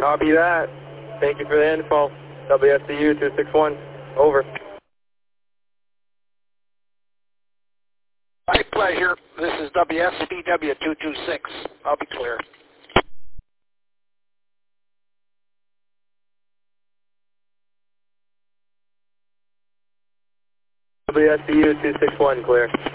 Copy that. Thank you for the info. WSCU 261, over. My pleasure. This is WSCW 226. I'll be clear. WSCU 261, clear.